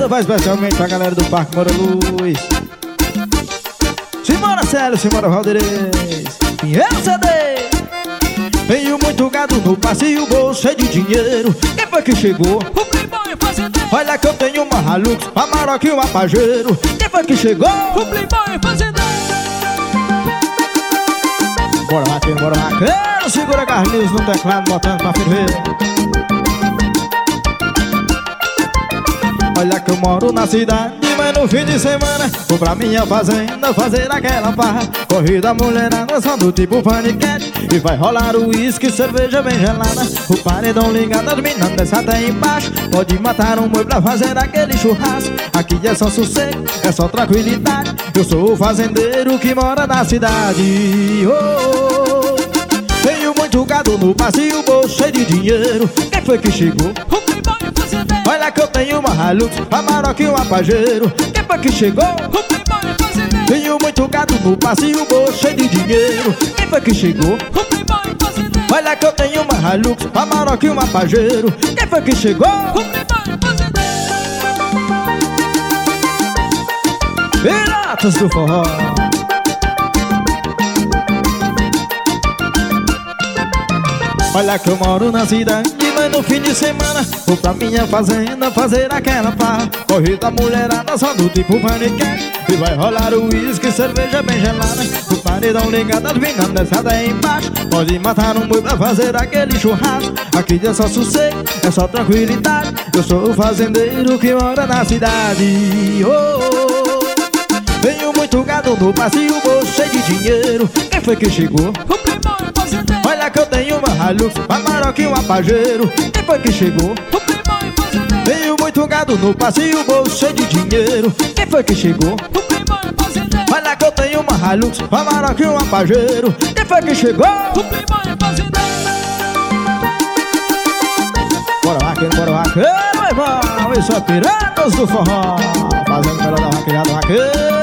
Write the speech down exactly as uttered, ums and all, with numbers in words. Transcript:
Essa vai especialmente pra galera do Parque Moura Luz. Simbora Célio, simbora Valdeirês. Pinheiro C D. Veio muito gado no passeio, bolso cheio de dinheiro. Quem foi que chegou? O Playboy fazendeiro. Olha que eu tenho uma Hilux, uma Maroc e uma Pajero. Quem foi que chegou? O Playboy fazendeiro. Bora vaqueiro, bora vaqueiro. Segura Carlinhos no teclado, botando pra ferver. Olha que eu moro na cidade, mas no fim de semana vou pra minha fazenda fazer aquela farra. Corrida mulherada só do tipo paniquete. E vai rolar o uísque, cerveja bem gelada. O paredão ligado, as meninas descem até embaixo. Pode matar um boi pra fazer aquele churrasco. Aqui é só sossego, é só tranquilidade. Eu sou o fazendeiro que mora na cidade. Oh, oh. Tenho muito gado no passeio, bolso cheio de dinheiro. Quem foi que chegou? O Playboy fazendeiro. Olha que eu tenho uma Hilux, uma Maroc e uma Pajero. Quem foi que chegou? O Playboy fazendeiro. Tenho muito gado no passeio, bolso cheio de dinheiro. Quem foi que chegou? O Playboy fazendeiro. Olha que eu tenho uma Hilux, uma Maroc e uma Pajero. Quem foi que chegou? O Playboy fazendeiro. Piratas do forró. Olha que eu moro na cidade, mas no fim de semana vou pra minha fazenda fazer aquela farra. Corrida mulherada só do tipo paniquete. E vai rolar o uísque, cerveja bem gelada. O paredão ligado, as meninas descem até embaixo. Pode matar um boi pra fazer aquele churrasco. Aqui é só sossego, é só tranquilidade. Eu sou o fazendeiro que mora na cidade. Oh, oh. Tenho muito gado no passeio, bolso cheio de dinheiro. Quem foi que chegou? O Playboy fazendeiro. Olha que eu tenho uma Hilux, uma Maroc e uma Pajero. Quem foi que chegou? O Playboy fazendeiro. Tenho muito gado no passeio, bolso cheio de dinheiro. Quem foi que chegou? O Playboy fazendeiro. Olha que eu tenho uma Hilux, uma Maroc e uma Pajero. Quem foi que chegou? O Playboy fazendeiro. Bora vaqueiro, bora vaqueiro, irmão. Isso é Piratas do Forró. Fazendo melhor da vaqueirada, vaqueiro.